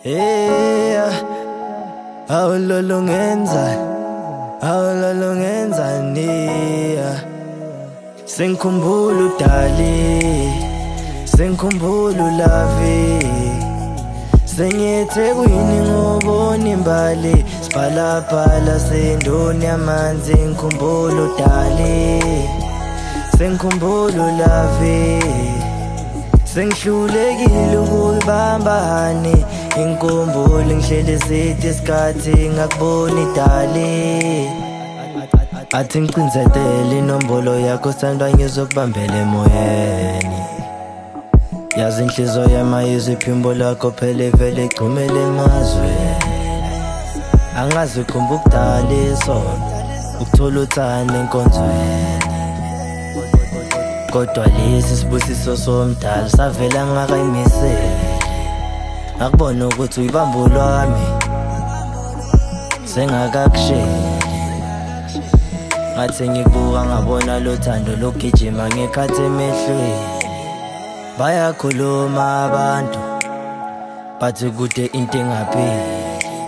Yeah, awulolongenzani sengikhumbula udali, sengikhumbula ulavi, sengiyeThekwini ngobona imbali, siphalaphala sendoni yamanzi, ngikhumbula udali, sengikhumbula ulavi, sengihlulekile ukuyibambani, inkumbulo ngihleli sithi isikhathi ngakubona idali. Athi ngicinzetele inombolo yakho sithandwa ngizokubambela emoyeni, yazi inhliziyo yamayizwa iphimbo lakho phela ivele igcumele emazweni. Angazi ukhumba ukudala isono, ukuthola uthando enkonzweni, kodwa lesi sibusiso somdala savela ngakayimiseli. Ngakubona ukuthi uyibamba lwami sengakakusheli, ngathi ngikubuka ngabona lo thando lokugijima ngekhathi emehlweni. Bayakhuluma abantu bathi kude into engapheli,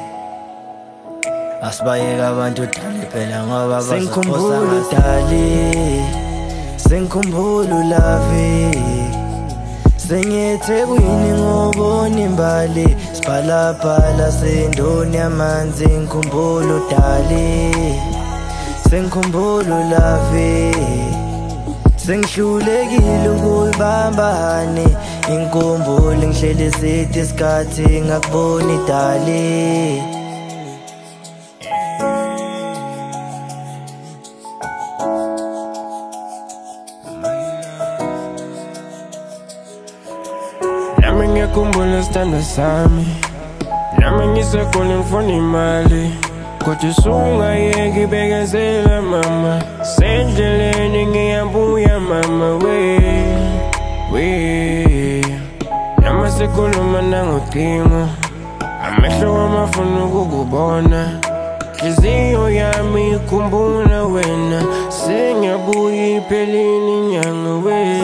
asibayeka abantu udali phela ngoba sengikhumbula udali, sengikhumbula ulavi, sengiyeThekwini ngobona imbali, siphalaphala sendoni yamanzi, ngikhumbula udali, sengikhumbula ulavi, sengihlulekile ukuyibambani, inkumbulo ngihleli sithi isikhathi ngakubona idali. Nami ngiyakhumbula isithando sami, nami ngisekhona ngifuna imali, kodwa usungayeki ibekezela mama, sendleleni ngiyabuya mama we. Nami sikhuluma nangocingo, amehlo wami afuna ukukubona, inhliziyo yami ikhumbula wena, sengiyabuya iphelile inyanga we,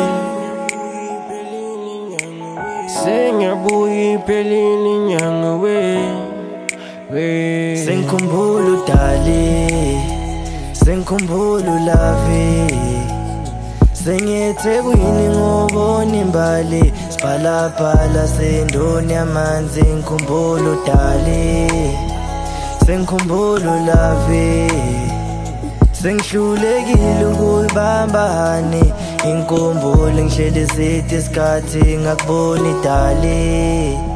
sengiyabuya iphelile inyanga we. Sengikhumbula udali, sengikhumbula ulavi, sengiyeThekwini ngobona imbali, siphalaphala sendoni yamanzi, ngikhumbula udali, sengikhumbula ulavi, sengihlulekile ukuyibambani, inkumbulo ngihleli sithi isikhathi ngakubona idali.